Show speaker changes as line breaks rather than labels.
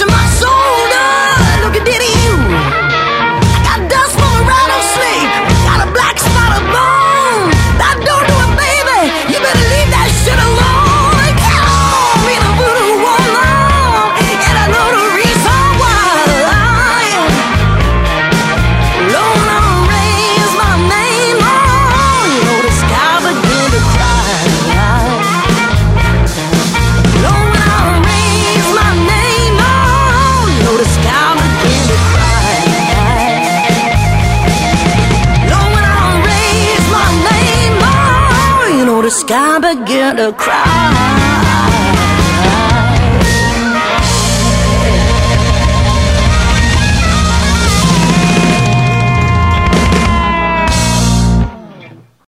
touching my shoulder. Look at you. I got dust from a rattlesnake. Got a black spot of bone. That don't do it, baby. You better leave that shit alone. Get on me, the voodoo woman. And I know the reason why. Lord, I raise my name on. You know the sky begin to cry. Lord, I raise my name on. You know the sky begin to cry. Lord, I raise my name on. You know the sky begin to cry.